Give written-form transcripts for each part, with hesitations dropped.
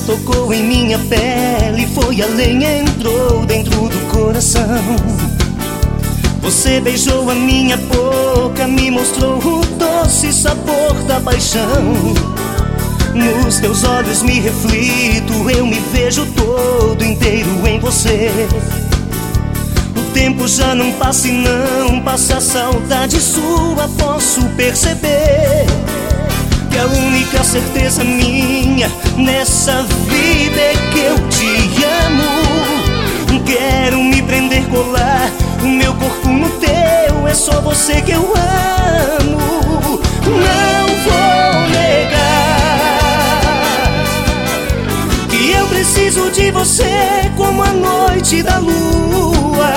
tocou em minha pele, foi além, entrou dentro do coração. Você beijou a minha boca, me mostrou o doce sabor da paixão. Nos teus olhos me reflito, eu me vejo todo inteiro em você. O tempo já não passa e não passa a saudade sua, posso perceber que a única certeza minha nessa vida é que eu te amo. Quero me prender, colar o meu corpo no teu, é só você que eu amo. Não vou negar que eu preciso de você como a noite da lua,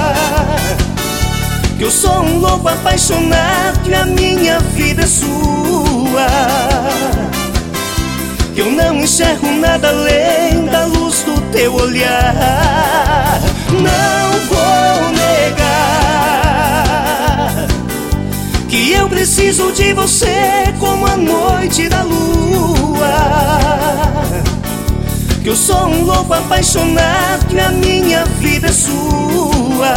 que eu sou um louco apaixonado e a minha vida é sua, que eu não enxergo nada além da luz do teu olhar. Não vou negar que eu preciso de você como a noite da lua, que eu sou um louco apaixonado e a minha vida é sua,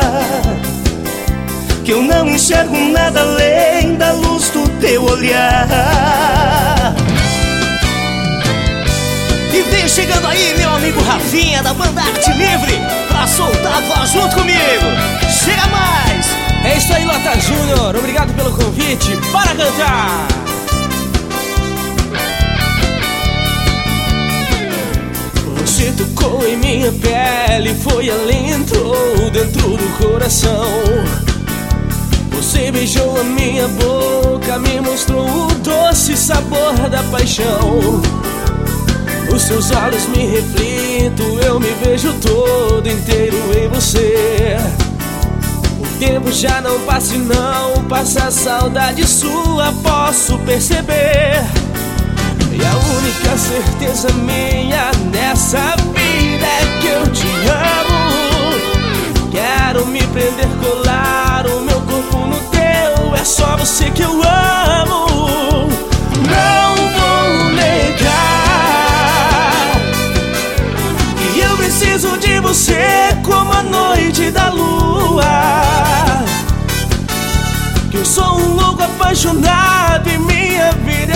que eu não enxergo nada além da luz do teu olhar. E vem chegando aí meu amigo Rafinha da banda Arte Livre pra soltar a voz junto comigo. Chega mais! É isso aí, Lota Júnior, obrigado pelo convite, para cantar! Você tocou em minha pele, foi além, entrou dentro do coração. Você beijou a minha boca, me mostrou o doce sabor da paixão. Os seus olhos me reflito, eu me vejo todo inteiro em você. O tempo já não passa e não passa a saudade sua, posso perceber. E a única certeza minha nessa vida é que eu te amo. Quero me prender, colar o meu corpo no teu, é só você que eu amo. Não vou negar que eu preciso de você como a noite da lua, que eu sou um louco apaixonado e minha vida é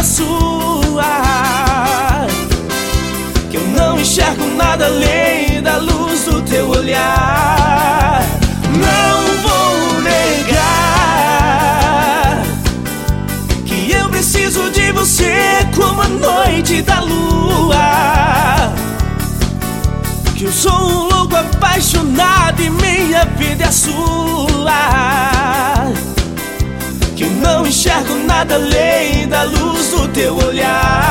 sua, que eu não enxergo nada além da luz do teu olhar. Não vou negar que eu preciso de você como a noite da lua, que eu sou um louco apaixonado e minha vida é sua, que eu não enxergo nada além da luz do teu olhar.